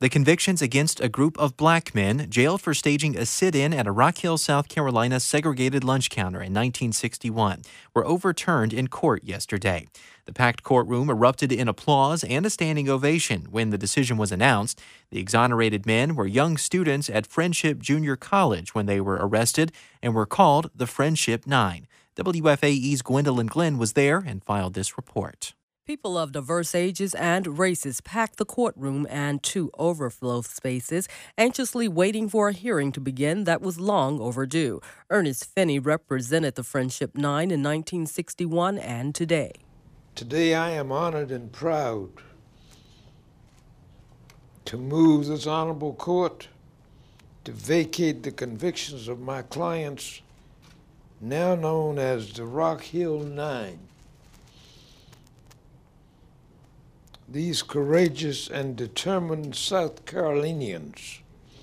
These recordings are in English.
The convictions against a group of black men jailed for staging a sit-in at a Rock Hill, South Carolina segregated lunch counter in 1961 were overturned in court yesterday. The packed courtroom erupted in applause and a standing ovation when the decision was announced. The exonerated men were young students at Friendship Junior College when they were arrested and were called the Friendship Nine. WFAE's Gwendolyn Glenn was there and filed this report. People of diverse ages and races packed the courtroom and two overflow spaces, anxiously waiting for a hearing to begin that was long overdue. Ernest Finney represented the Friendship Nine in 1961 and today. Today I am honored and proud to move this honorable court to vacate the convictions of my clients, now known as the Rock Hill Nine. These courageous and determined South Carolinians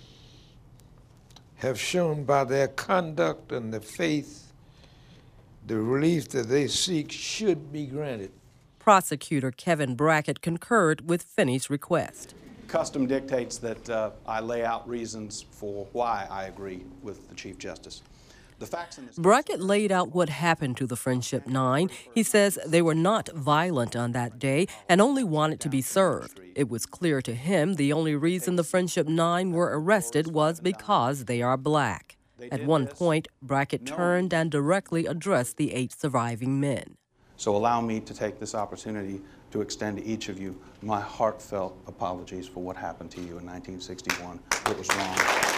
have shown by their conduct and the faith the relief that they seek should be granted. Prosecutor Kevin Brackett concurred with Finney's request. Custom dictates that I lay out reasons for why I agree with the Chief Justice. Brackett laid out what happened to the Friendship Nine. He says they were not violent on that day and only wanted to be served. It was clear to him the only reason the Friendship Nine were arrested was because they are black. At one point, Brackett turned and directly addressed the 8 surviving men. So allow me to take this opportunity to extend to each of you my heartfelt apologies for what happened to you in 1961. It was wrong.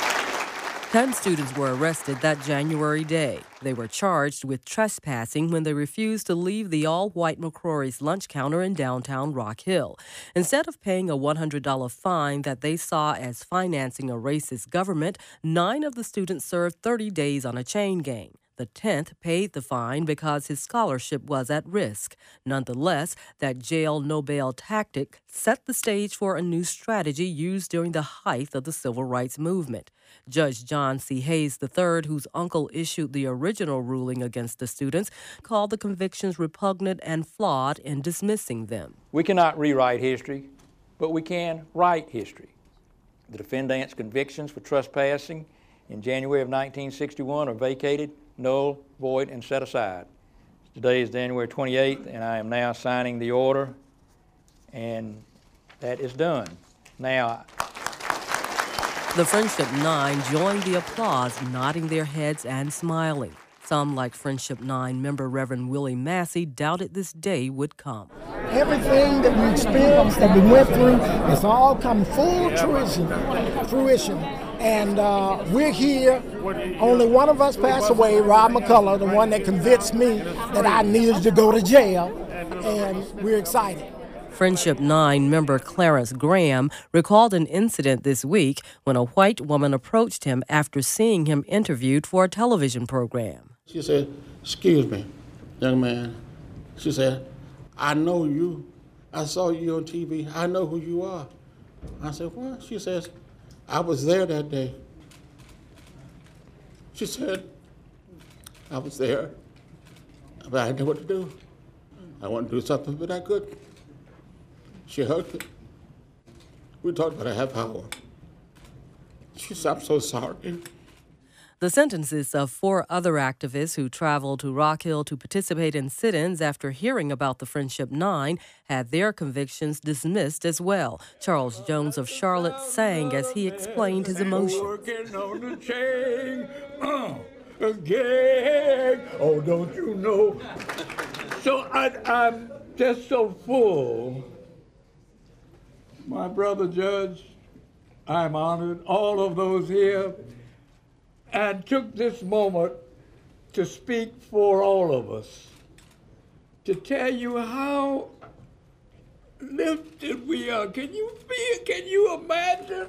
10 students were arrested that January day. They were charged with trespassing when they refused to leave the all-white McCrory's lunch counter in downtown Rock Hill. Instead of paying a $100 fine that they saw as financing a racist government, 9 of the students served 30 days on a chain gang. The 10th paid the fine because his scholarship was at risk. Nonetheless, that jail no bail tactic set the stage for a new strategy used during the height of the civil rights movement. Judge John C. Hayes III, whose uncle issued the original ruling against the students, called the convictions repugnant and flawed in dismissing them. We cannot rewrite history, but we can write history. The defendant's convictions for trespassing in January of 1961 are vacated, null, void, and set aside. Today is January 28th, and I am now signing the order, and that is done. Now, the Friendship Nine joined the applause, nodding their heads and smiling. Some, like Friendship Nine member Reverend Willie Massey, doubted this day would come. Everything that we experienced, that we went through, it's all come full fruition. And we're here. Only one of us passed away, Rob McCullough, the one that convinced me that I needed to go to jail. And we're excited. Friendship Nine member Clarence Graham recalled an incident this week when a white woman approached him after seeing him interviewed for a television program. She said, "Excuse me, young man." She said, "I know you. I saw you on TV. I know who you are." I said, "What?" She says, "I was there that day." She said, "I was there, but I didn't know what to do. I wanted to do something, but I couldn't." She hugged me. We talked about a half hour. She said, "I'm so sorry." The sentences of 4 other activists who traveled to Rock Hill to participate in sit-ins after hearing about the Friendship Nine had their convictions dismissed as well. Charles Jones of Charlotte sang as he explained his emotions. Working on the chain, again. Oh, don't you know? So I'm just so full. My brother Judge, I'm honored, all of those here, and took this moment to speak for all of us, to tell you how lifted we are. Can you imagine?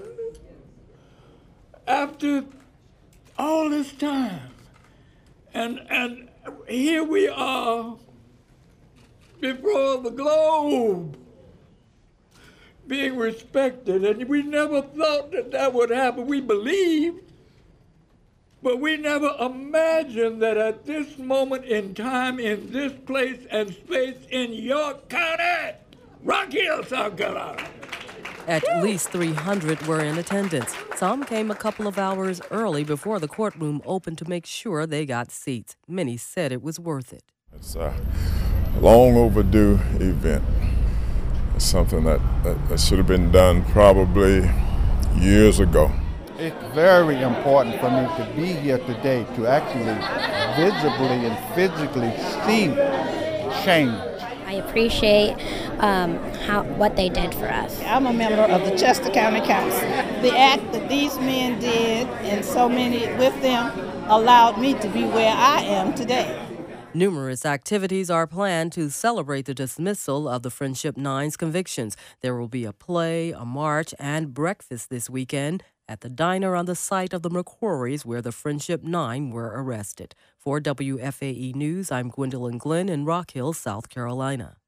After all this time, and here we are before the globe, being respected, and we never thought that would happen. We believed, but we never imagined that at this moment in time, in this place and space in York County, Rock Hill, South Carolina, At least 300 were in attendance. Some came a couple of hours early before the courtroom opened to make sure they got seats. Many said it was worth it. It's a long overdue event. It's something that should have been done probably years ago. It's very important for me to be here today to actually visibly and physically see change. I appreciate what they did for us. I'm a member of the Chester County Council. The act that these men did, and so many with them, allowed me to be where I am today. Numerous activities are planned to celebrate the dismissal of the Friendship Nine's convictions. There will be a play, a march, and breakfast this weekend at the diner on the site of the McQuarries where the Friendship Nine were arrested. For WFAE News, I'm Gwendolyn Glenn in Rock Hill, South Carolina.